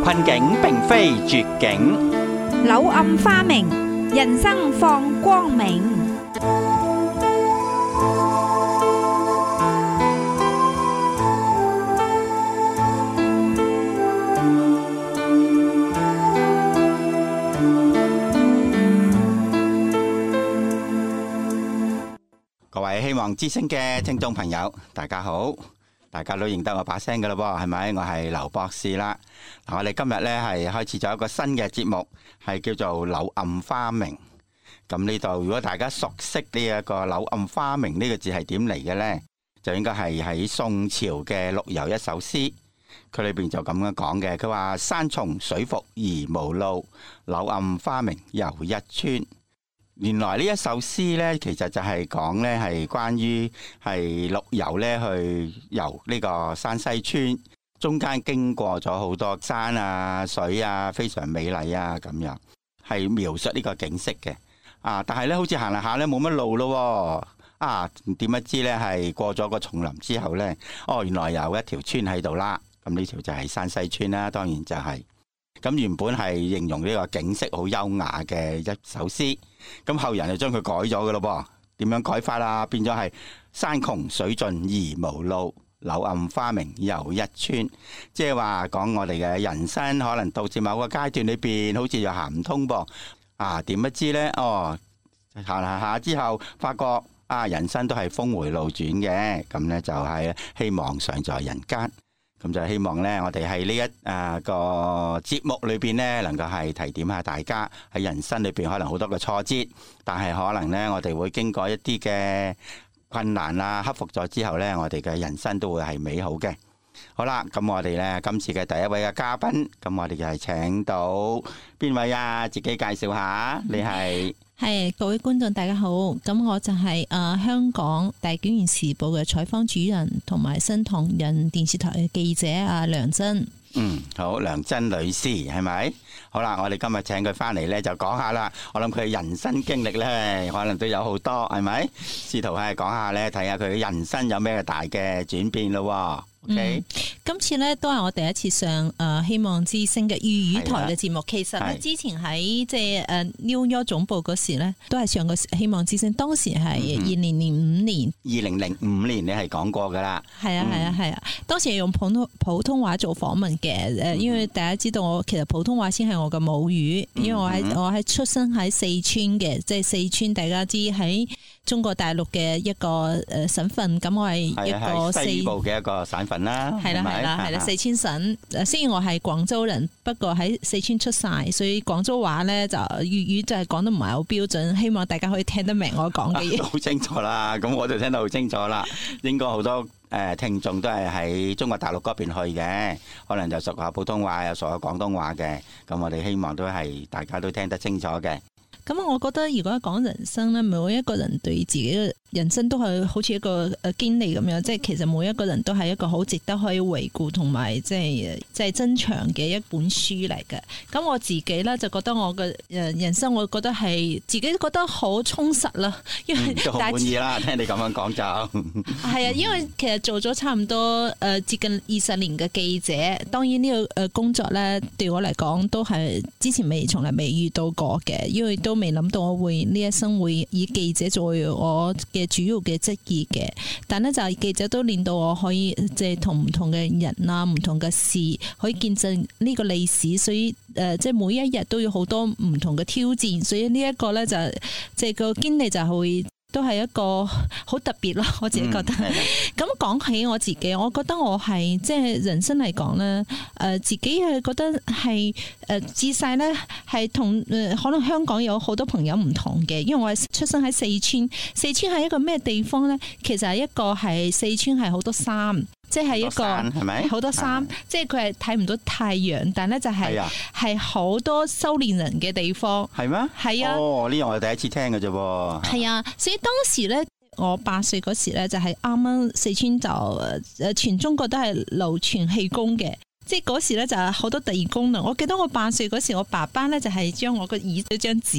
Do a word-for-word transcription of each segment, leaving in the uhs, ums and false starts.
困境並非絕境， 柳暗花明，人生放光明。 各位希望之聲嘅聽眾朋友，大家好，大家都認得我把聲噶啦噃，係咪？我係劉博士啦。嗱，我哋今日呢係開始咗一個新嘅節目，係叫做柳暗花明。咁呢度如果大家熟悉呢一個柳暗花明呢個字係點嚟嘅呢，就應該係喺宋朝嘅陸游一首詩，佢裏邊就咁樣講嘅。佢話山重水復疑無路，柳暗花明又一村。原來呢一首詩呢，其實就係講呢係關於係陸游呢去遊呢個山西村，中間經過咗好多山啊、水啊，非常美麗啊，咁樣係描述呢個景色嘅。啊，但係呢，好似行嚟下呢冇乜路咯。啊，點不知呢係過咗個叢林之後呢，哦，原來有一條村喺度啦。咁呢條就係山西村啦，當然就係。咁原本係形容呢個景色好優雅嘅一首詩，咁後人就將佢改咗嘅咯噃。點樣改法啊？變咗係山窮水盡疑無路，柳暗花明又一村。即係話講我哋嘅人生可能到至某個階段裏邊，好似又行唔通噃。啊，點不知呢？哦，行行下之後，發覺啊，人生都係峰迴路轉嘅。咁呢就係希望常在人間。咁就希望呢，我哋喺呢一啊個節目裏邊呢，能夠係提點下大家喺人生裏邊可能好多嘅挫折，但係可能呢，我哋會經過一啲嘅困難啊，克服咗之後呢，我哋嘅人生都會係美好嘅。好啦，咁我哋呢，今次嘅第一位嘅嘉賓，咁我哋就係請到邊位啊？自己介紹下，你係？ 係，各位觀眾大家好，咁我就係、是、誒、呃、香港大紀元時報嘅採訪主任，同埋新唐人電視台嘅記者阿梁珍。 嗯，好，梁珍女士係咪？好啦，我哋今日請佢翻嚟咧，就講下啦。我諗佢人生經歷咧，可能都有好多，係咪？試圖係講下咧，睇下佢嘅人生有咩大嘅轉變咯。OK，、嗯、 今次咧都係我第一次上誒、呃、希望之聲嘅粵語台嘅節目。其實咧之前喺即係誒 New York 總部嗰時咧，都係上過希望之聲。當時係二零零五年，二零零五年你係講過噶啦。 係啊係啊係啊，當時係用普通普通話做訪問嘅。誒，因為大家知道我其實普通話先係我嘅母語，因為我喺、嗯、我喺出生喺四川嘅，即係四川大家知喺中國大陸嘅一個誒省份。咁我係一個四西部嘅一個省份啦， 係啦係啦係啦，四川省。雖然我係廣州人，不過喺四川出世，所以廣州話咧就粵語就係講得唔係好標準，希望大家可以聽得明我講嘅嘢。 好清楚啦，咁我就聽得好清楚啦。應該好多誒聽眾都係喺中國大陸嗰邊去嘅，可能就熟下普通話，又熟下廣東話嘅。咁我哋希望都係大家都聽得清楚嘅。 咁我覺得如果講人生咧，每一個人對自己嘅人生都係好似一個誒經歷咁樣，即係其實每一個人都係一個好值得可以回顧同埋即係即係珍藏嘅一本書嚟嘅。咁我自己咧就覺得我嘅誒人生，我覺得係自己覺得好充實啦，因為、嗯、都好滿意啦。聽你咁樣講就係啊，因為其實做咗差唔多誒接近二十年嘅記者，當然呢個誒工作咧對我嚟講都係之前未從來未遇到過嘅，因為都未諗到我會呢一生會以記者作為我嘅主要嘅職業嘅，但咧就係記者都令到我可以即係同唔同嘅人啊、唔同嘅事可以見證呢個歷史，所以誒即係每一日都有好多唔同嘅挑戰，所以呢一個咧就即係個經歷就係會。都係一個好特別咯，我自己覺得。咁講、嗯、起我自己，我覺得我係即係人生嚟講咧，誒、呃、自己係覺得係誒自細咧係同誒可能香港有好多朋友唔同嘅，因為我係出生喺四川，四川係一個咩地方咧？其實係一個係四川係好多山。即係一個係咪好多山，即係佢係睇唔到太陽，但咧就係係好多修煉人嘅地方。係咩？係啊。哦，呢樣我係第一次聽嘅啫噃。係啊，所以當時咧，我八歲嗰時咧就係啱啱四川就誒全中國都係流傳氣功嘅。即係嗰時咧就係好多特異功能。我記得我八歲嗰時，我爸爸咧就係將我個耳嗰張紙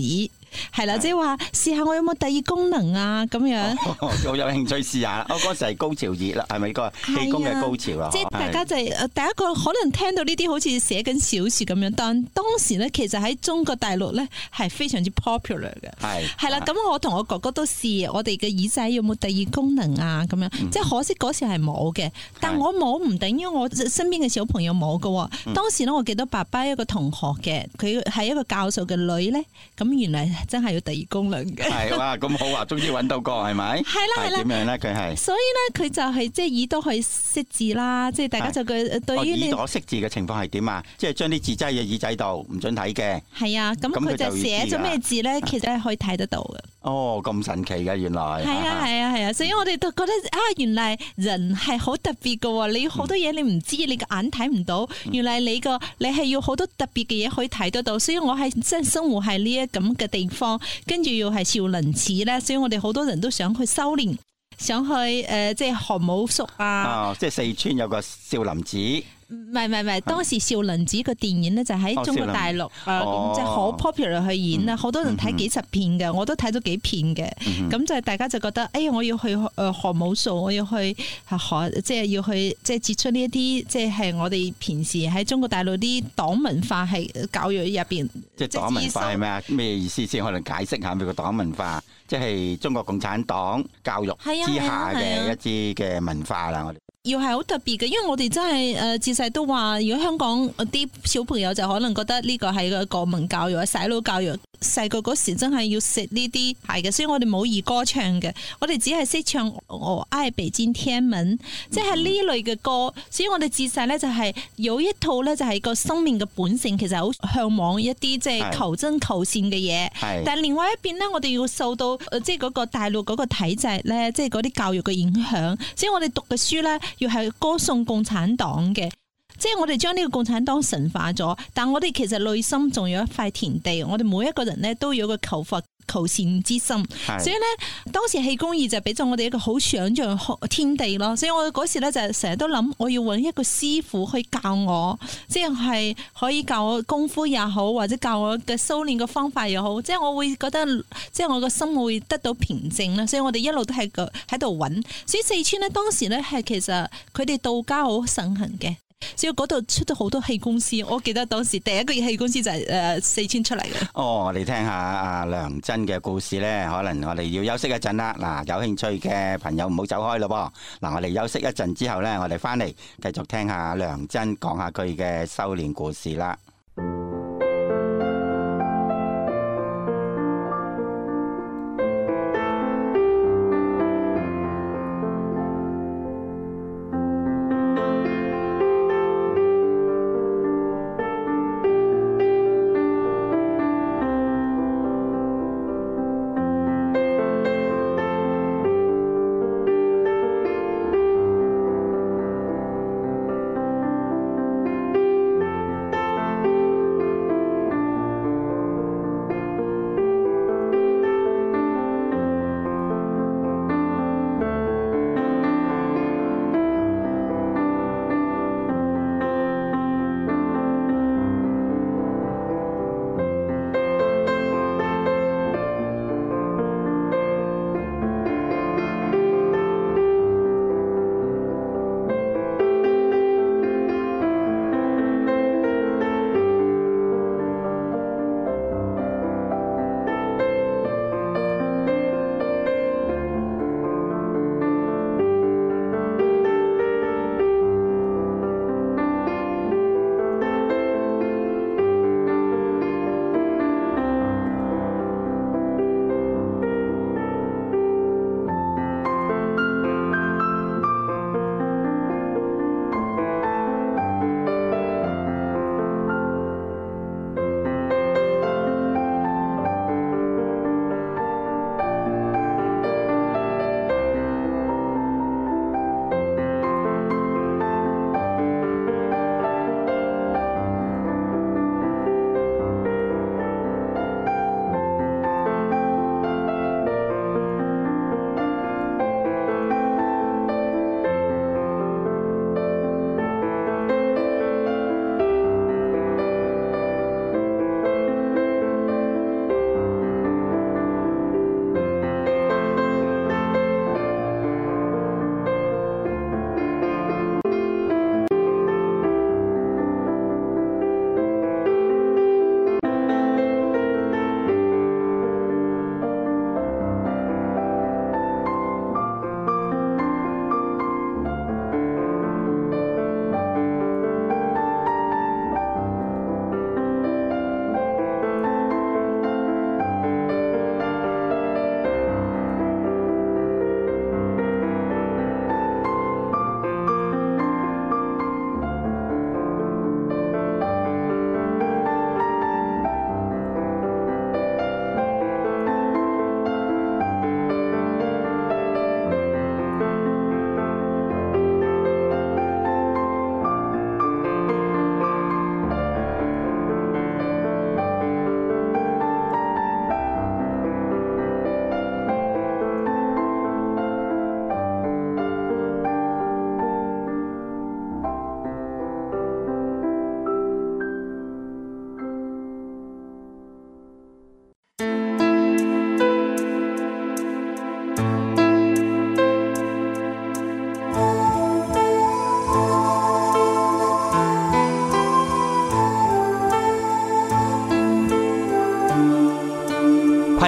係啦，即係話試下我有冇第二功能啊咁樣。 我有興趣試下啦。我嗰時係高潮熱啦，係咪個氣功嘅高潮啊？ 即係大家就係誒第一個可能聽到呢啲好似寫緊小說咁樣，但當時咧其實喺中國大陸咧係非常之 popular 嘅。係係啦，咁我同我哥哥都試，我哋嘅耳仔有冇第二功能啊咁樣。嗯、即係可惜嗰時係冇嘅，但我冇唔等於我身邊嘅小朋友冇嘅。嗯、當時咧我記得爸爸一個同學嘅，佢係一個教授嘅女咧，咁原來真係有第二功能嘅。係哇，咁好啊，終於揾到個係咪？係啦係啦。點樣咧？佢係所以咧，佢就係即係耳朵去識字啦，即係大家就佢對於耳朵識字嘅情況係點啊？即係將啲字擠喺耳仔度，唔准睇嘅。 係啊，咁佢就寫咗咩字咧？其實係可以睇得到嘅。 哦，咁神奇嘅原來。係啊係啊係啊，所以我哋都覺得啊，原來人係好特別嘅。你好多嘢你唔知，你個眼睇唔到，原來你個你係要好多特別嘅嘢可以睇得到。所以我係即係生活喺呢一咁嘅地方，跟住要係少林寺咧，所以我哋好多人都想去修煉，想去誒、呃，即係學武術啊。 哦，即係四川有個少林寺。 唔係唔係唔係，當時少林寺個電影咧就喺中國大陸啊，即係好 popular 去演啦，好多人睇幾十片嘅，我都睇咗幾片嘅。咁就大家就覺得，哎呀，我要去誒學武術，我要去學，即係要去即係接觸呢一啲，即係我哋平時喺中國大陸啲黨文化係教育入邊。 即係黨文化係咩啊？咩意思先？可能解釋下咩個黨文化，即係中國共產黨教育之下嘅一啲嘅文化啦。我哋要係好特別嘅，因為我哋真係誒自細都話，如果香港啲小朋友就可能覺得呢個係個國民教育、洗腦教育。細個嗰時真係要食呢啲係嘅，所以我哋冇兒歌唱嘅，我哋只係識唱我愛北京天安門，即係呢類嘅歌。所以我哋自細咧就係有一套咧，就係個生命嘅本性，其實好向往一啲即係求真求善嘅嘢。但係另外一邊咧，我哋要受到即係嗰個大陸嗰個體制咧，即係嗰啲教育嘅影響。所以我哋讀嘅書咧，要係歌頌共產黨嘅。即係我哋將呢個共產黨神化咗，但我哋其實內心仲有一塊田地，我哋每一個人咧都有個求佛求善之心，所以咧當時氣功二就俾咗我哋一個好想象天地咯。所以我嗰時咧就成日都諗，我要揾一個師傅去教我，即係可以教我功夫也好，或者教我嘅修煉嘅方法又好，即係我會覺得，即係我個心會得到平靜啦。所以我哋一路都係個喺度揾。所以四川咧當時咧係其實佢哋道家好盛行嘅。所以嗰度出咗好多氣功師，我記得當時第一個氣功師就係誒四川出嚟嘅。哦， 我哋聽下阿梁真嘅故事咧，可能我哋要休息一陣啦。嗱，有興趣嘅朋友唔好走開咯噃。嗱，我哋休息一陣之後咧，我哋翻嚟繼續聽下梁真講下佢嘅修煉故事啦。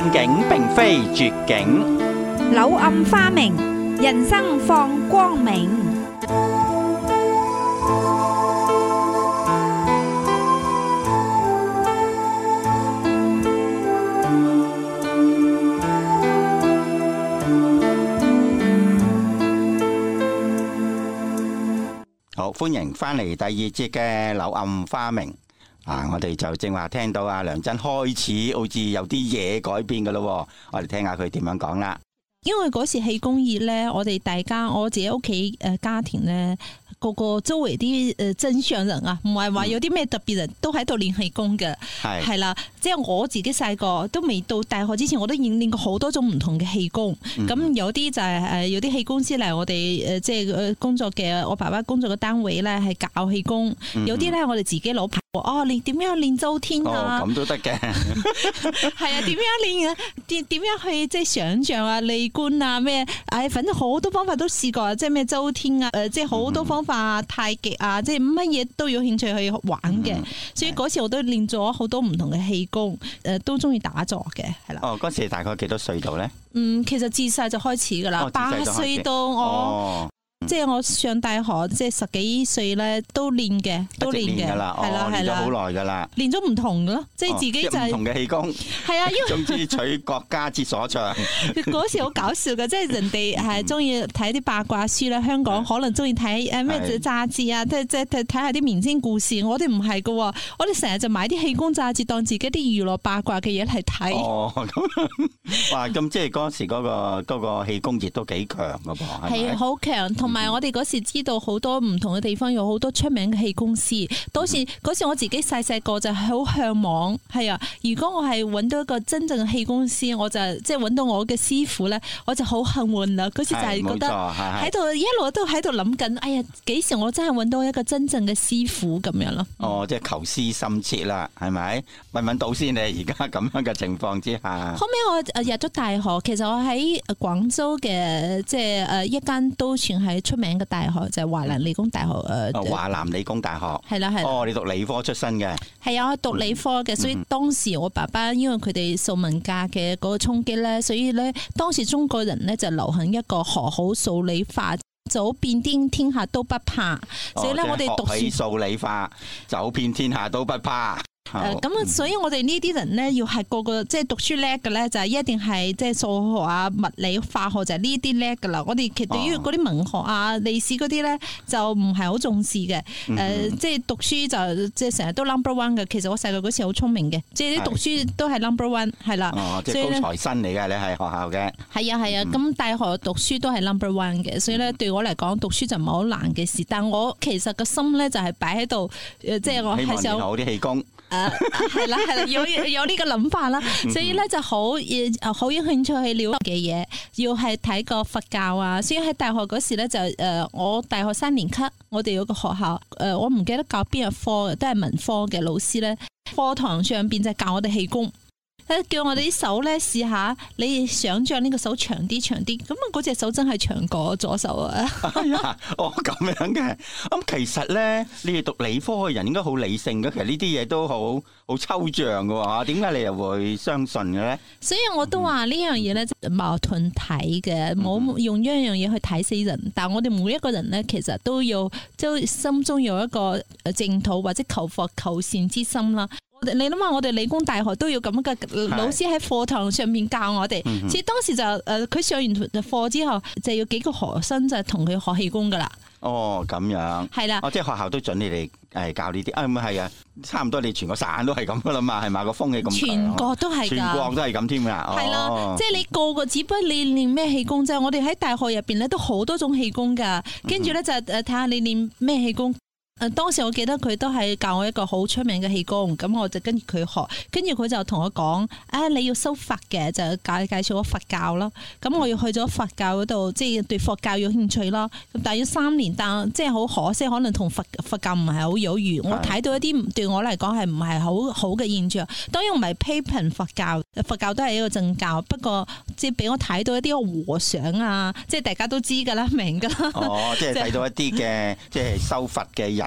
困境並非絕境， 柳暗花明，人生放光明。 好，歡迎翻嚟第二節嘅柳暗花明。啊！我哋就正話聽到阿梁真開始好似有啲嘢改變噶咯，我哋聽下佢點樣講啦。 因為嗰時氣功熱咧，我哋大家我自己屋企誒家庭咧，個個周圍啲誒真相人啊，唔係話有啲咩特別人都喺度練氣功嘅，係係啦。即係我自己細個都未到大學之前，我都練練過好多種唔同嘅氣功。咁、嗯、有啲就係誒有啲氣功師嚟我哋誒即係工作嘅，我爸爸工作嘅單位咧係教氣功。嗯、有啲咧我哋自己攞牌哦，練點樣練周天啊？ 咁都得嘅。 係啊，點樣練啊？點點樣去即係想像啊？利觀啊咩？唉，反正好多方法都試過，即係咩周天啊？誒，即係好多方法，嗯、太極啊，即係乜嘢都有興趣去玩嘅。嗯、所以嗰時我都練咗好多唔同嘅氣功，誒，都中意打坐嘅，係啦。 哦，嗰時大概幾多歲度咧？ 嗯，其實自細就開始噶啦，八歲到我。哦即係我上大學，即係十幾歲咧，都練嘅，都練嘅，係啦係啦， 好耐噶啦， 練咗唔同嘅咯，即係自己就係唔同嘅氣功， 係啊，因為總之取國家之所長。 嗰時好搞笑嘅，即係人哋係中意睇啲八卦書啦，香港可能中意睇誒咩雜誌啊，即係即係睇下啲明星故事，我哋唔係噶，我哋成日就買啲氣功雜誌當自己啲娛樂八卦嘅嘢嚟睇。哦， 咁哇，咁即係嗰時嗰個嗰個氣功熱都幾強噶噃， 係好強，同。同埋我哋嗰時知道好多唔同嘅地方有好多出名嘅氣功師，當時嗰時我自己細細個就係好向往，係啊！如果我係揾到一個真正嘅氣功師，我就即係揾到我嘅師傅咧，我就好幸運啦！嗰時就係覺得喺度一路都喺度諗緊，哎呀，幾時我真係揾到一個真正嘅師傅咁樣咯？ 哦，即係求師心切啦，係咪？揾揾到先？你而家咁樣嘅情況之下， 後尾我入咗大學，其實我喺廣州嘅即係誒一間都算係出名嘅大學，就係、是、華南理工大學誒。 哦，華南理工大學係啦係。 哦，你讀理科出身嘅。 係啊，我讀理科嘅，所以當時我爸爸因為佢哋受文革嘅嗰個衝擊咧，所以咧當時中國人咧就流行一個學好數理化，走遍天天下都不怕。 哦、 所以咧我哋讀學起數理化，走遍天下都不怕。 誒，咁啊，所以我哋呢啲人咧，要係個個即係讀書叻嘅咧，就係一定係即係數學啊、物理、化學就係呢啲叻噶啦。我哋其實對於嗰啲文學啊、歷史嗰啲咧，就唔係好重視嘅。誒、嗯呃，即係讀書就即係成日都 number one 嘅。其實我細個嗰時好聰明嘅，即係啲讀書都係 number one 係啦。 哦，即係高材生嚟嘅，你係學校嘅。係啊係啊，咁、嗯、大學讀書都係 number one 嘅，所以咧對我嚟講讀書就唔係好難嘅事。但我其實個心咧就係擺喺度，誒，即係我係想練好啲氣功。 誒，係啦係啦，有有呢個諗法啦，所以咧就好誒好有興趣去了解嘅嘢，要係睇個佛教啊。所以喺大學嗰時咧就誒，我大學三年級，我哋有個學校誒，我唔記得教邊個科嘅，都係文科嘅老師咧，課堂上邊就教我哋氣功。叫我哋啲手咧試下，你想象呢個手長啲長啲，咁啊嗰隻手真係長過左手啊！ 哦咁樣嘅，咁其實咧，你哋讀理科嘅人應該好理性嘅，其實呢啲嘢都好好抽象嘅喎，點解你又會相信嘅咧？ 所以我都話呢樣嘢咧，矛盾睇嘅，冇用一樣嘢去睇死人。但係我哋每一個人咧，其實都要即係心中有一個淨土或者求佛求善之心啦。你諗下，我哋理工大學都要咁嘅老師喺課堂上面教我哋。即係當時就誒，佢、呃、上完課之後，就要幾個學生就同佢學氣功噶啦。 哦，咁樣係啦。哦，即係學校都准你哋誒教呢啲啊？咁係啊，差唔多你全個省都係咁噶啦嘛，係嘛，個風氣咁。全國都係，全國都係咁添噶。係啦，哦、即係你個個只不過你練咩氣功啫。我哋喺大學入邊咧都好多種氣功噶，跟住咧就誒睇下你練咩氣功。誒，當時我記得佢都係教我一個好出名嘅氣功，咁我就跟住佢學，跟住佢就同我講：啊，你要修佛嘅，就介介紹我佛教咯。咁我要去咗佛教嗰度，即係對佛教有興趣咯。咁大約三年，但即係好可惜，可能同佛佛教唔係好有緣。我睇到一啲對我嚟講係唔係好好嘅現象。當然唔係批評佛教，佛教都係一個正教。不過即係俾我睇到一啲和尚啊，即係大家都知㗎啦，明㗎啦。哦，即係睇到一啲嘅即係修佛嘅人。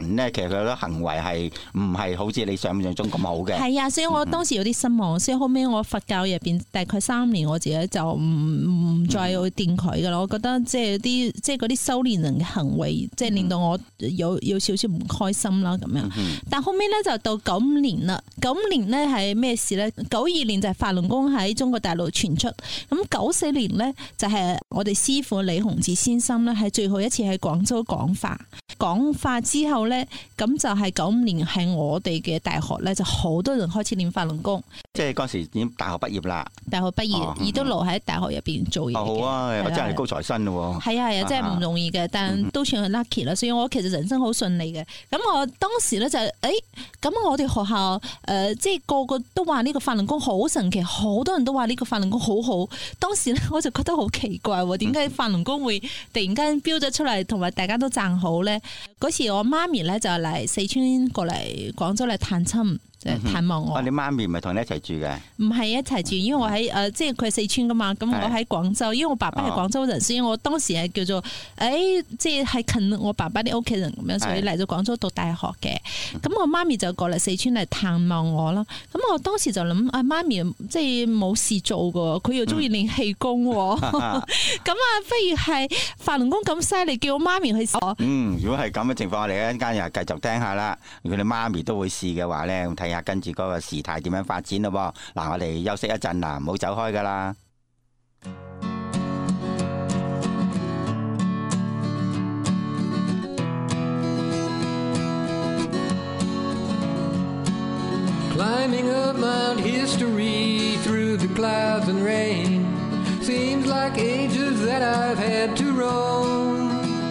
人咧，其實佢嘅行為係唔係好似你想象中咁好嘅？ 係啊，所以我當時有啲失望，所以後尾我佛教入邊大概三年，我自己就唔唔再去掂佢噶啦。我覺得即係啲即係嗰啲修煉人嘅行為，即係令到我有有少少唔開心啦咁樣。但後尾咧就到九五年啦，九五年咧係咩事咧？九二年就係法輪功喺中國大陸傳出，咁九四年咧就係我哋師父李洪志先生咧係最後一次喺廣州講法，講法之後咧，咁就係九五年係我哋嘅大學咧就好多人開始練法輪功， 即係嗰時已經大學畢業啦， 大學畢業而、哦、都留喺大學入邊做嘢、 哦。好啊，我真係高材生咯。 係啊係啊，真係唔容易嘅，但都算係 lucky 啦。所以我其實人生好順利嘅。咁我當時咧就誒，咁、欸、我哋學校誒、呃，即係個個都話呢個法輪功好神奇，好多人都話呢個法輪功好好。當時咧我就覺得好奇怪，點解法輪功會突然間飆咗出嚟，同埋大家都讚好咧？嗰時我媽咪咧就嚟四川過嚟廣州嚟探親。探望我。 你媽咪唔係同你一齊住嘅？ 唔係一齊住，因為我喺誒，即係佢係四川噶嘛，咁我喺廣州，因為我爸爸係廣州人，所以我當時係叫做誒，即係係近我爸爸啲屋企人咁樣，所以嚟到廣州讀大學嘅。咁我媽咪就過嚟四川嚟探望我啦。咁我當時就諗，啊媽咪即係冇事做噶，佢又中意練氣功，咁啊，不如係法輪功咁犀利，叫我媽咪去試。 嗯，如果係咁嘅情況，我哋一陣間又繼續聽下啦。如果你媽咪都會試嘅話咧，咁睇。跟住嗰個事態點樣發展咯噃，嗱我哋休息一陣啦，唔好走開噶啦。Climbing up Mount History through the clouds and rain seems like ages that I've had to roam.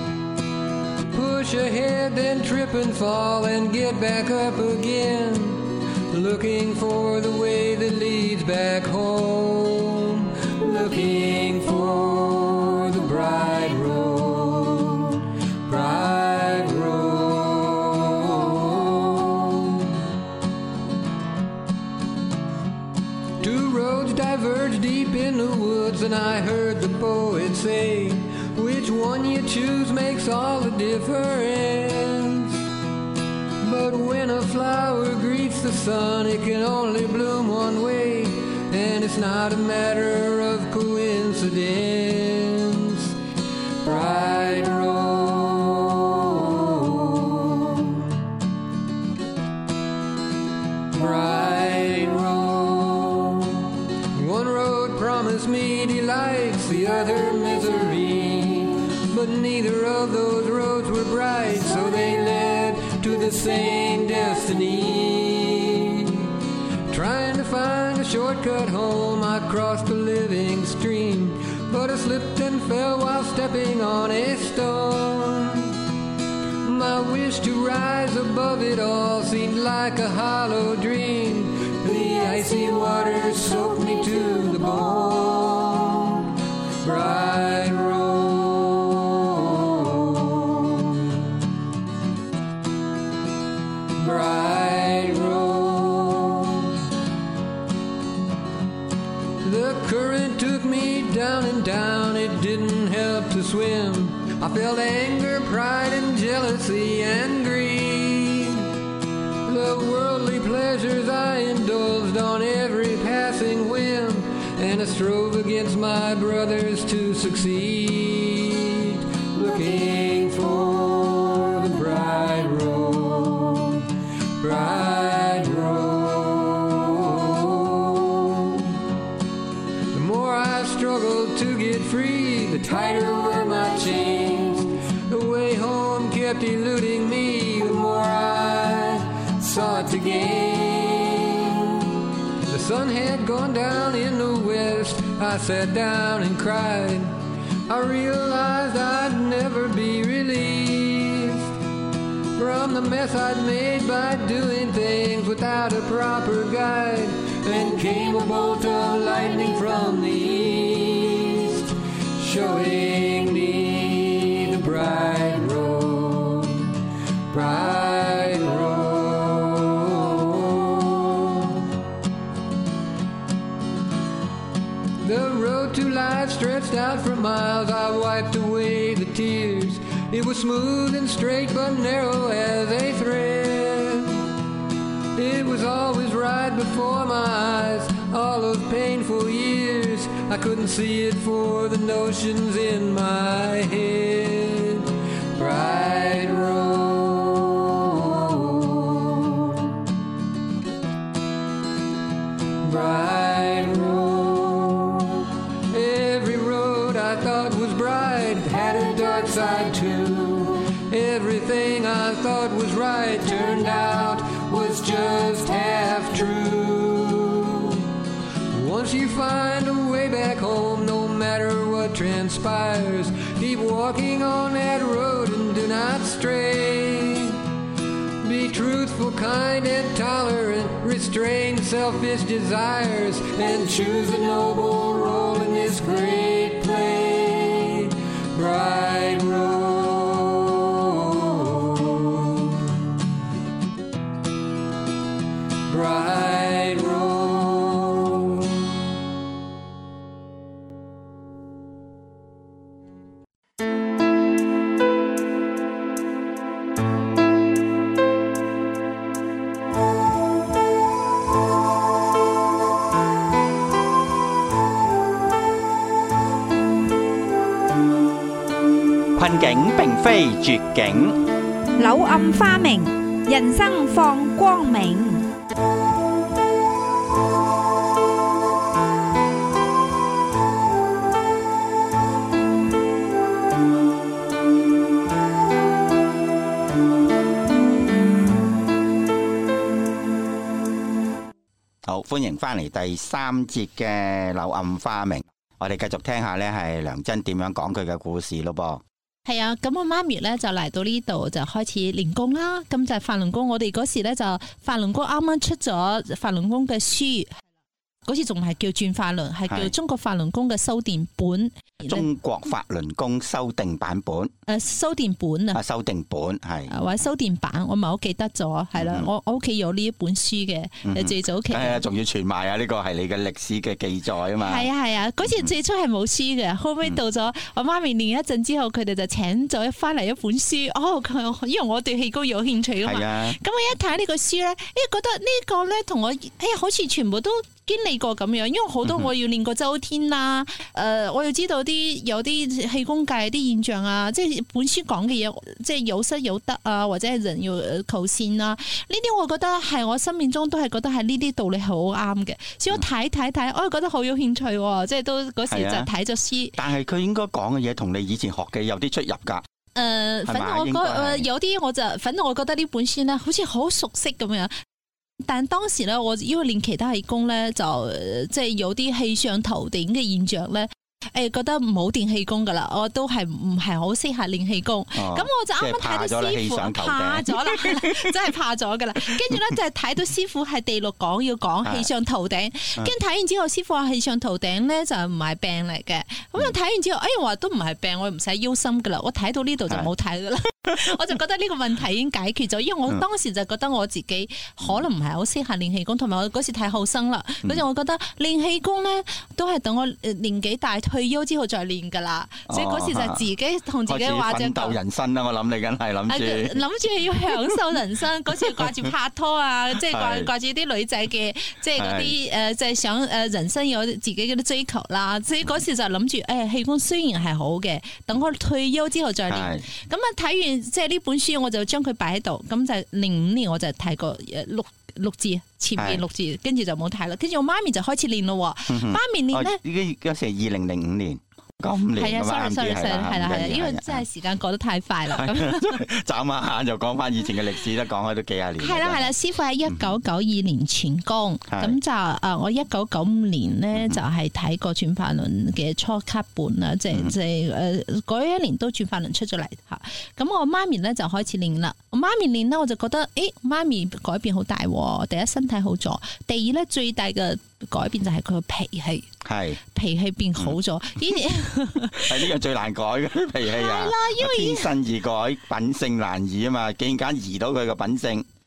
Push ahead, then trip and fall and get back up again.Looking for the way that leads back home. Looking for the bright road, bright road. Two roads diverge deep in the woods, and I heard the poet say, which one you choose makes all the difference.But when a flower greets the sun, it can only bloom one way, and it's not a matter of coincidence. Bright road, bright road. One road promised me delights, the other misery, but neither of those roads were bright, so they led.To the same destiny. Trying to find a shortcut home, I crossed a living stream, but I slipped and fell while stepping on a stone. My wish to rise above it all seemed like a hollow dream. The icy waters soaked me to the bone. Bright road.Bright road. The current took me down and down, it didn't help to swim. I felt anger, pride and jealousy and greed. The worldly pleasures I indulged on every passing whim, and I strove against my brothers to succeed. Looking for the bright road.Bright road. The more I struggled to get free, the tighter were my chains. The way home kept eluding me, the more I sought to gain. The sun had gone down in the west, I sat down and cried. I realized I'd never be released.From the mess I'd made by doing things without a proper guide, then came a bolt of lightning from the east, showing me the bright road, bright road. The road to life stretched out for miles, I wiped away the tears It was smooth and straight but narrow as a thread. It was always right before my eyes. All those painful years, I couldn't see it for the notions in my head. Bright road, bright road. Every road I thought was bright had a dark side too. Everything I thought was right turned out was just half true. Once you find a way back home, no matter what transpires, keep walking on that road and do not stray. Be truthful, kind and tolerant, restrain selfish desires, and choose a noble role in this great play. Bright road, bright road. 困境並非絕境， 柳暗花明，人生放光明。 好，歡迎翻嚟第三節嘅柳暗花明。我哋繼續聽下呢係梁真點樣講佢嘅故事咯噃。 係啊，咁我媽咪咧就嚟到呢度就開始練功啦。咁就係法輪功，我哋嗰時咧就法輪功啱啱出咗法輪功嘅書，嗰時仲唔係叫轉法輪，係叫中國法輪功嘅修訂本。 中國法輪功修訂版本。 誒，修訂本啊， 修訂本係， 或者修訂版，我唔係好記得咗，係啦。我我屋企有呢一本書嘅，誒最早期。係啊， 仲要傳賣啊！呢個係你嘅歷史嘅記載啊嘛。係啊係啊，嗰時最初係冇書嘅，後尾到咗我媽咪練一陣之後，佢哋就請咗翻嚟一本書。哦，佢因為我對氣功有興趣啊嘛。咁我一睇呢個書咧，誒覺得呢個咧同我，哎呀好似全部都經歷過咁樣，因為好多我要練過周天啦，誒、呃、我要知道啲有啲氣功界啲現象啊，即係本書講嘅嘢，即係有失有得啊，或者係人要求善啊，呢啲我覺得係我生命中都係覺得係呢啲道理係好啱嘅，所以我睇睇睇，我又覺得好有興趣喎，即係都嗰時就睇咗書。但係佢應該講嘅嘢同你以前學嘅有啲出入㗎。誒、呃，反正我覺得有啲我就，反正我覺得呢本書咧，好似好熟悉咁樣。但當時咧，我因為練其他氣功咧，就即係有啲氣上頭頂嘅現象咧。誒，覺得唔好練氣功噶啦，我都係唔係好適合練氣功。咁、哦、我就啱啱睇到師傅怕咗啦，真係怕咗噶啦。跟住咧就係睇到師傅喺地錄講要講氣上頭頂，跟住睇完之後，師傅話氣上頭頂咧就唔係病嚟嘅。咁我睇完之後，哎呀話都唔係病，我唔使憂心噶啦。我睇到呢度就冇睇噶啦，我就覺得呢個問題已經解決咗。因為我當時就覺得我自己可能唔係好適合練氣功，同埋我嗰時太後生啦。嗰陣我覺得練氣功咧都係等我年紀大退休之後再練噶啦，所以嗰時就自己同自己話就奮鬥人生啦。我諗你梗係諗住諗住要享受人生，嗰時掛住拍拖啊，即係掛掛住啲女仔嘅，即係嗰啲誒，即係想誒人生有自己嗰啲追求啦。所以嗰時就諗住誒氣功雖然係好嘅，等我退休之後再練。咁啊睇完即係呢本書，我就將佢擺喺度。咁就零五年我就睇過誒六六字，前面六字，跟住就冇睇啦。跟住我媽咪就開始練咯。媽咪練咧，已經嗰時係二零零五年。咁係啊 ，sorry sorry sorry， 係啦係啦，因為真係時間過得太快啦。咁眨下眼就講翻以前嘅歷史啦，講開都幾廿年。係啦係啦，師傅喺一九九二年傳功，咁、嗯、就誒我一九九五年咧就係睇過轉法輪嘅初級本啦，即係即係誒嗰一年都轉法輪出咗嚟嚇。咁我媽咪咧就開始練啦。我媽咪練咧我就覺得，誒媽咪改變好大喎。第一身體好咗，第二咧最大嘅改變就係佢個脾氣，係脾氣變好咗。以前係呢個最難改嘅脾氣啊，因為天生易改，品性難移啊嘛。竟然間移到佢個品性，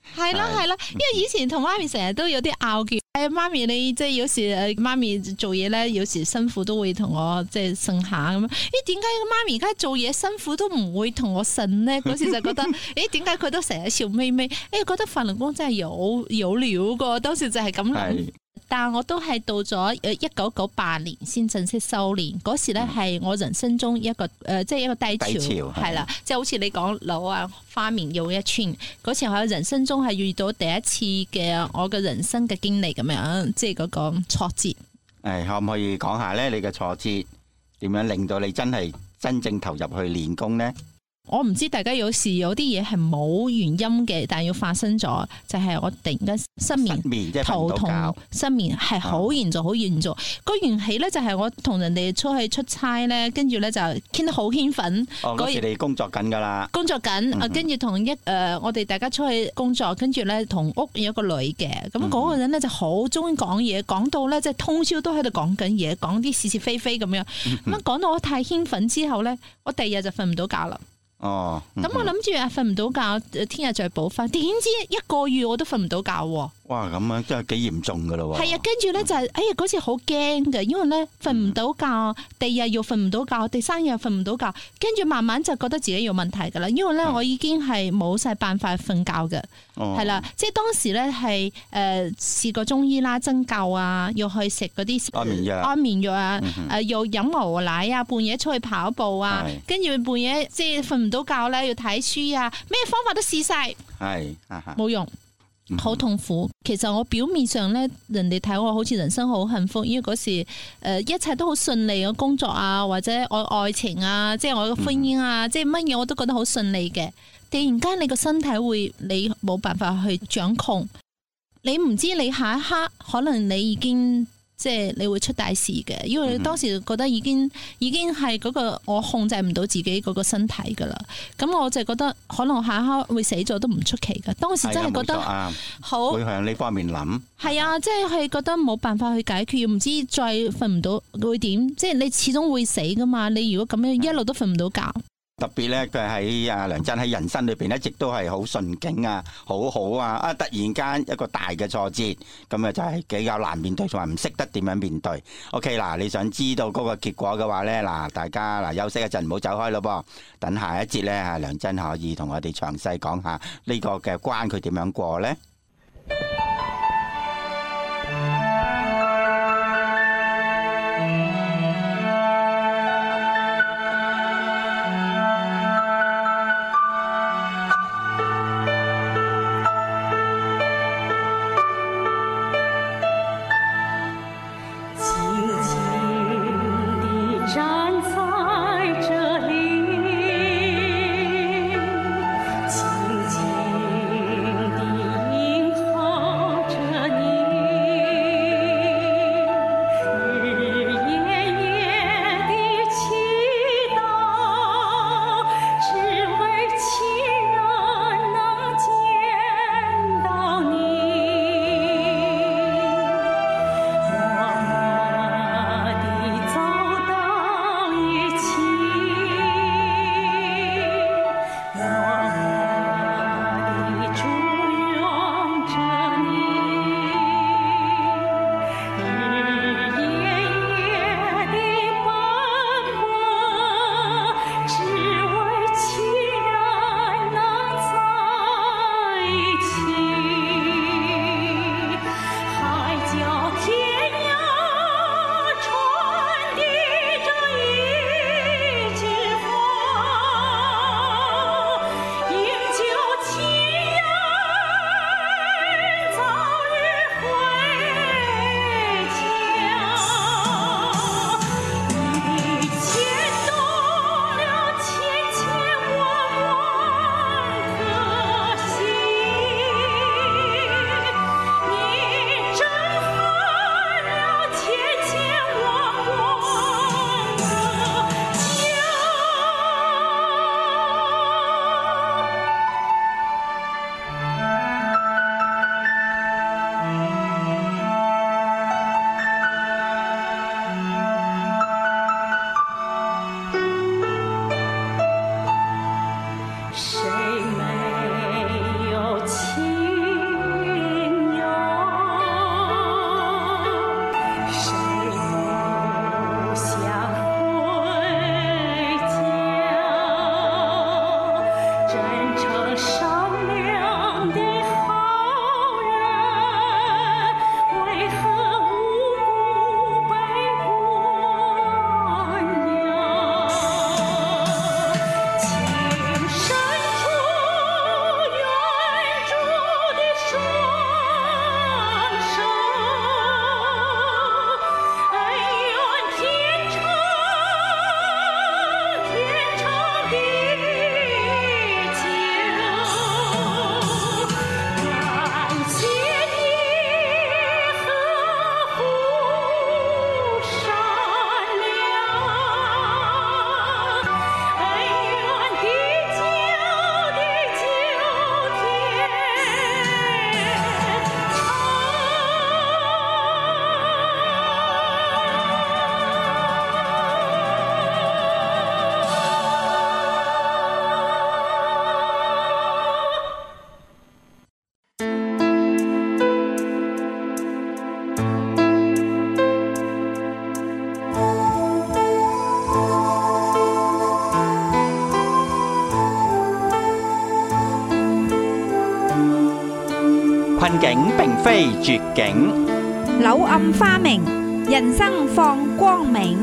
係啦係啦，因為以前同媽咪成日都有啲拗撬。誒，媽咪你即係有時誒，媽咪做嘢咧，有時辛苦都會同我即係呻下咁樣。誒，點解媽咪而家做嘢辛苦都唔會同我呻咧？嗰時就覺得，誒，點解佢都成日笑眯眯？誒，覺得法輪功真係有有料噶。當時就係咁諗。但我都係到咗誒一九九八年先正式修煉，嗰時咧係我人生中一個誒、呃，即係一個低潮，係啦，即係好似你講柳啊花面又一村嗰時，我人生中係遇到第一次嘅我嘅人生嘅經歷咁樣，即係嗰個挫折。 誒，可唔可以講下咧？你嘅挫折點樣令到你真係真正投入去練功呢？ 我唔知大家有時有啲嘢係冇原因嘅，但係要發生咗，就係、是、我突然間失眠、 失眠頭痛、失眠係好嚴重、好嚴重。個緣起咧就係我同人哋出去出差咧，跟住咧就傾得好興奮。 哦，嗰時你工作緊噶啦， 工作緊啊，跟住同一誒、呃，我哋大家出去工作，跟住咧同屋有一個女嘅，咁、那、嗰個人咧就好中意講嘢，講到咧即係通宵都喺度講緊嘢，講啲是是非非咁樣。咁講到我太興奮之後咧，我第二日就瞓唔到覺啦。 哦， 咁、嗯、我諗住啊，瞓唔到覺，聽日再補翻。點知一個月我都瞓唔到覺喎。 哇，咁樣真係幾嚴重噶咯喎。係啊，跟住咧就係、是，哎呀嗰次好驚嘅，因為咧瞓唔到覺，嗯、第二日又瞓唔到覺，第三日又瞓唔到覺，跟住慢慢就覺得自己有問題噶啦。因為咧、嗯、我已經係冇晒辦法瞓覺嘅，係、哦、啦，即係當時咧係誒試過中醫啦、針灸啊，要去食嗰啲安眠藥、安眠藥啊，誒、嗯呃、又飲牛奶啊，半夜出去跑步啊，跟住半夜即係瞓唔到覺咧，要睇書啊，咩方法都試晒，係冇用。好痛苦。其實我表面上咧，人哋睇我好似人生好幸福，因為嗰時誒、呃、一切都好順利嘅工作啊，或者我愛情啊，即係我嘅婚姻啊，嗯、即係乜嘢我都覺得好順利嘅。突然間你個身體會你冇辦法去掌控，你唔知你下一刻可能你已經。即係你會出大事嘅，因為你當時覺得已經已經係嗰個我控制唔到自己嗰個身體噶啦，咁我就覺得可能我下一刻會死咗都唔出奇噶。當時真係覺得好會向呢方面諗，係啊，即係覺得冇辦法去解決，唔知再瞓唔到會點，即係你始終會死噶嘛。你如果咁樣一路都瞓唔到覺。特別咧，佢喺阿梁真喺人生裏邊一直都係好順境啊，好好啊！啊，突然間一個大嘅挫折，咁啊就係比較難面對，同埋唔識得點樣面對。OK 嗱，你想知道嗰個結果嘅話咧，嗱，大家嗱休息一陣，唔好走開咯噃。等下一節咧，阿梁真可以同我哋詳細講下呢個嘅關佢點樣過咧。 静静地迎候。 境並非絕境， 柳暗花明，人生放光明。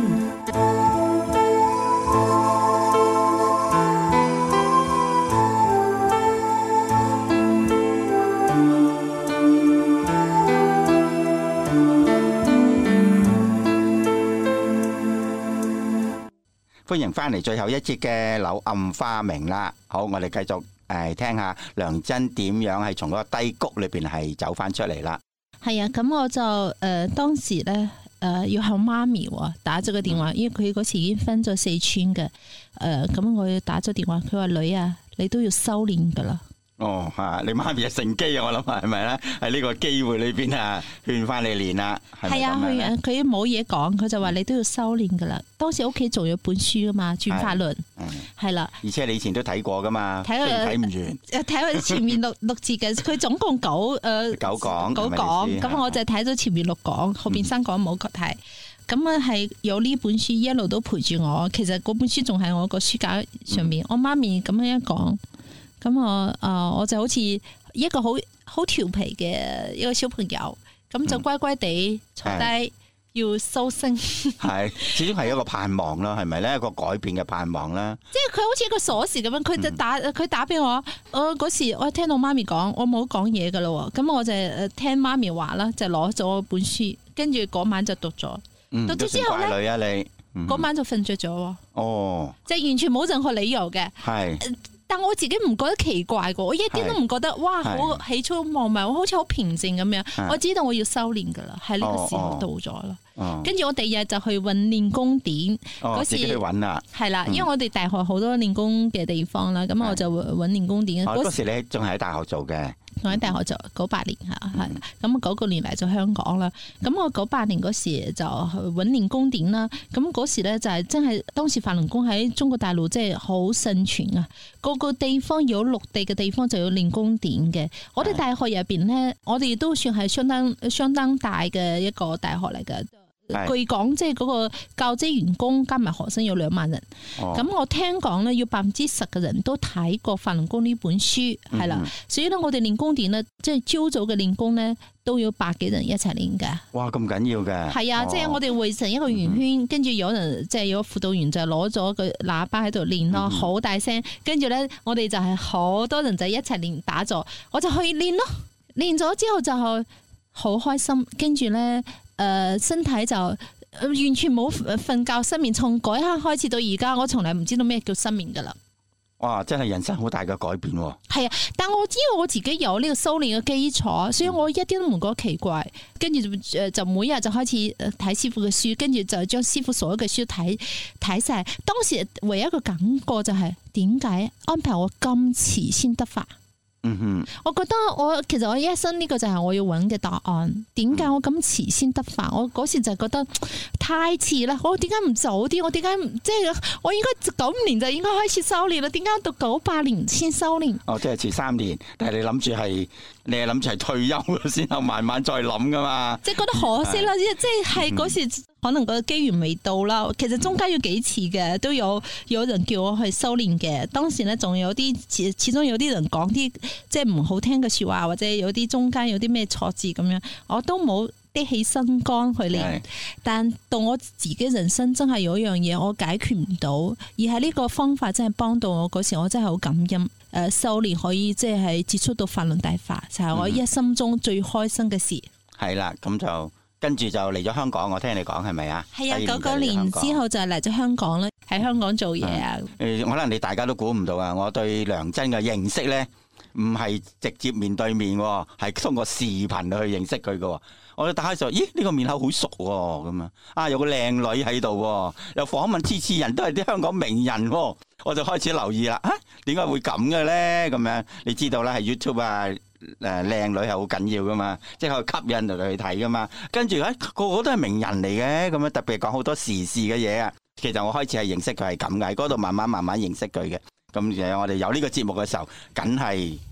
歡迎翻嚟最後一節嘅柳暗花明啦。好，我哋繼續誒聽下梁真點樣係從嗰個低谷裏邊係走翻出嚟啦。 係啊，咁我就誒、呃、當時咧誒、呃、要向媽咪打咗個電話，因為佢嗰時已經分咗四川嘅誒，咁、呃、我要打咗電話，佢話女啊，你都要修煉噶啦。 哦，吓你媽咪係乘機啊，我諗係咪咧？喺呢個機會裏邊啊，勸翻你練啦。 係啊，佢佢冇嘢講，佢就話你都要修煉噶啦。當時屋企仲有本書噶嘛，轉法輪係啦。而且你以前都睇過噶嘛，睇睇唔完。 睇佢前面六六字嘅，佢總共九誒、呃、 九講九講，咁我就睇咗前面六講，後邊三講冇睇。咁啊係有呢本書一路都陪住我。其實嗰本書仲喺我個書架上面。嗯、我媽咪咁樣一講。咁我誒，我就好似一個好好調皮嘅一個小朋友，咁就乖乖地坐低要收聲。 係，始終係一個盼望啦，係咪咧？一個改變嘅盼望啦。 即係佢好似一個鎖匙咁樣，佢就打佢打俾我。我嗰時我聽到媽咪講，我冇講嘢噶啦，咁我就誒聽媽咪話啦，就攞咗本書，跟住嗰晚就讀咗。 嗯、讀咗之後咧，乖女啊你， 嗰、嗯、晚就瞓着咗。 哦， 即係完全冇任何理由嘅。係。但我自己唔覺得奇怪噶，我一啲都唔覺得哇，好喜出望外，我好似好平靜咁樣。我知道我要修煉噶啦，係呢個時候到咗啦。跟住、哦哦、我第二日就去搵練功點，嗰、哦、時自己去搵啦。係啦，因為我哋大學好多練功嘅地方啦，咁、嗯、我就搵練功點。 嗰、哦、時你仲係喺大學做嘅。 我喺大學就九八年吓，係咁九個年嚟咗香港啦。咁我九八年嗰時就去搵練功點啦。咁嗰時咧就係真係當時法輪功喺中國大陸即係好盛傳啊！個個地方有陸地嘅地方就有練功點嘅。我哋大學入邊咧，我哋都算係相當相當大嘅一個大學嚟嘅。據講，即係嗰個教職員工加埋學生有兩萬人。咁、哦、我聽講咧，要百分之十嘅人都睇過法輪功呢本書，係啦、嗯。所以咧，我哋練功點咧，即係朝早嘅練功咧，都要百幾人一齊練嘅。哇，咁緊要嘅？係啊，哦、即係我哋圍成一個圓圈，跟住、嗯、有人即係有個輔導員就攞咗個喇叭喺度練咯，好、嗯、大聲。跟住咧，我哋就係好多人就一齊練打坐，我就去練咯。練咗之後就好開心，跟住咧。誒、呃，身體就完全冇瞓覺失眠，從嗰一刻開始到而家，我從來唔知道咩叫失眠噶啦。哇，真係人生好大嘅改變。係啊，但我知道我自己有呢個修煉嘅基礎，所以我一啲都唔覺得奇怪。跟住誒，就每日就開始睇師傅嘅書，跟住就將師傅所有嘅書睇睇晒。當時唯一一個感覺就係點解安排我咁遲先得法？嗯哼，我覺得我其實我一生呢個就係我要揾嘅答案。點解我咁遲先得法？我嗰時就覺得太遲啦。我點解唔早啲？我點解即係我應該九五年就應該開始修煉啦？點解到九八年先修煉？哦，即係遲三年，但係你諗住係你係諗住係退休先後慢慢再諗噶嘛？即係覺得可惜啦，即係嗰時。可能個機緣未到啦，其實中間有幾次嘅，都有有人叫我去修煉嘅。當時咧仲有啲始始終有啲人講啲即係唔好聽嘅說話，或者有啲中間有啲咩錯字咁樣，我都冇啲起心肝去練。但到我自己人生真係有一樣嘢我解決唔到，而係呢個方法真係幫到我嗰時，我真係好感恩。誒，修煉可以即係接觸到法輪大法，就係、是、我一生中最開心嘅事。係啦、嗯，咁就。跟住就嚟咗香港，我聽你講係咪啊？係啊，九九年之後就嚟咗香港啦，喺香港做嘢啊。誒，可能你大家都估唔到啊！我對梁真嘅認識咧，唔係直接面對面，係通過視頻去認識佢嘅。我打開就，咦？呢、呢個面口好熟喎，咁啊！啊，有個靚女喺度，又訪問次次人都係啲香港名人，我就開始留意啦。啊，點解會咁嘅咧？咁樣你知道啦，係 YouTube 啊。誒，靚女係好緊要噶嘛，即係吸引到佢去睇噶嘛。跟住誒，個個都係名人嚟嘅，咁樣特別講好多時事嘅嘢啊。其實我開始係認識佢係咁嘅，喺嗰度慢慢慢慢認識佢嘅。咁誒，我哋有呢個節目嘅時候，梗係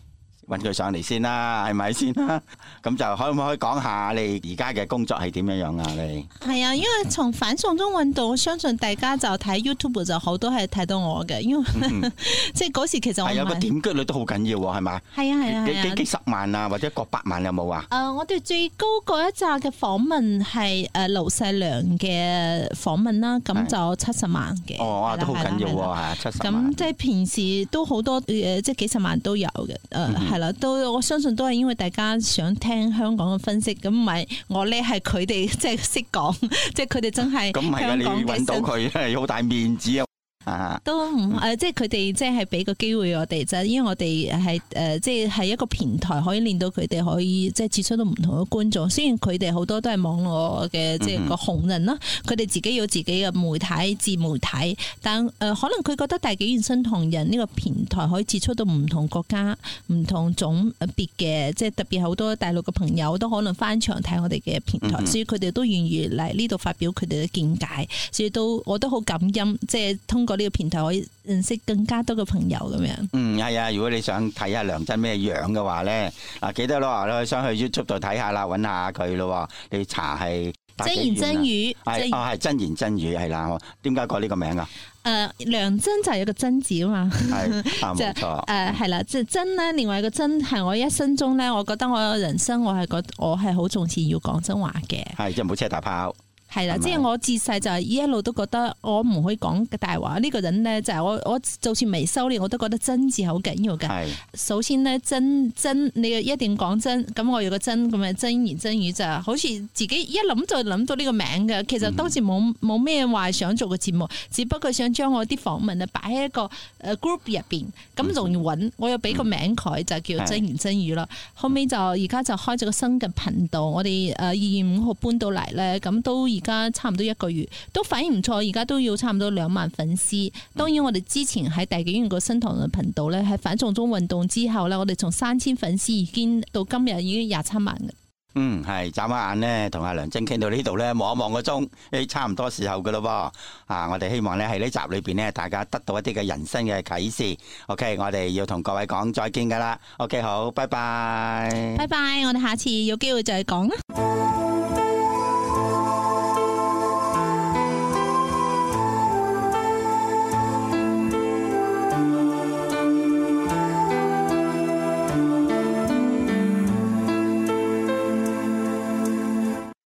揾佢上嚟先啦，係咪先啦？咁就可唔可以講下你而家嘅工作係點樣樣啊？你係啊，因為從反送中運動，我相信大家就睇 YouTube 就好多係睇到我嘅，因為、嗯、即係嗰時其實我係有個點擊率都好緊要喎，係嘛？ 係啊係啊係啊， 幾幾十萬啊，或者過百萬有冇啊？ 誒、呃，我哋最高嗰一紮嘅訪問係誒盧世良嘅訪問啦，咁就七十萬嘅。 哦，都好緊要喎，係七十萬。 咁即係平時都好多誒，即係幾十萬都有嘅。誒係啦，都我相信都係因為大家想聽香港嘅分析，咁唔係我咧係佢哋即係識講，即係佢哋真係咁唔係啊！你揾到佢係好大面子啊！啊、 都唔誒、呃，即係佢哋即係俾個機會我哋啫，因為我哋係誒，即係係一個平台，可以令到佢哋可以即係接觸到唔同嘅觀眾。雖然佢哋好多都係網絡嘅即係個紅人啦，佢哋、嗯、自己有自己嘅媒體、自媒體，但誒、呃、可能佢覺得大紀元新唐人呢個平台可以接觸到唔同國家、唔同種別嘅，即係特別好多大陸嘅朋友都可能翻牆睇我哋嘅平台，嗯、所以佢哋都願意嚟呢度發表佢哋嘅見解，所以都我都好感恩，即係通過呢個平台可以認識更加多嘅朋友咁樣。嗯， 係啊，如果你想睇下梁真咩樣嘅話咧，嗱記得咯，你上去 YouTube 度睇下啦，揾下佢咯。你查係真言真語， 係哦係真言真語係啦。點解改呢個名啊？誒、 呃，梁真就係有個真字啊嘛。係啊，冇錯。 誒係啦，即係真咧，另外一個真係我一生中咧，我覺得我人生我係覺得我係好重視要講真話嘅。係即係唔好車大炮。 係啦，即係我自細就係一路都覺得我唔可以講大話。呢、這個人咧就係我我就算未修煉，我都覺得真字好緊要嘅。係是首先咧真真你一定講真，咁我有個真咁嘅真言真語就好似自己一諗就諗到呢個名嘅。其實當時冇冇咩話想做個節目，只不過想將我啲訪問啊擺喺一個誒 group 入邊，咁容易揾。我又俾個名佢就叫真言真語啦。是後尾就而家就開咗個新嘅頻道，我哋誒二月五號搬到嚟咧，咁都。而家差唔多一個月都反應唔錯，而家都要差唔多兩萬粉絲。當然我哋之前喺大紀元個新唐人頻道咧，喺反送中運動之後咧，我哋從三千粉絲已經到今日已經廿七萬嘅。 嗯，係眨下眼咧，同阿梁真傾到呢度咧，望一望個鐘，誒，差唔多時候噶咯噃。啊，我哋希望咧喺呢集裏邊咧，大家得到一啲嘅人生嘅啟示。OK，我哋要同各位講再見噶啦。OK，好，拜拜， 拜拜，我哋下次有機會再講啦。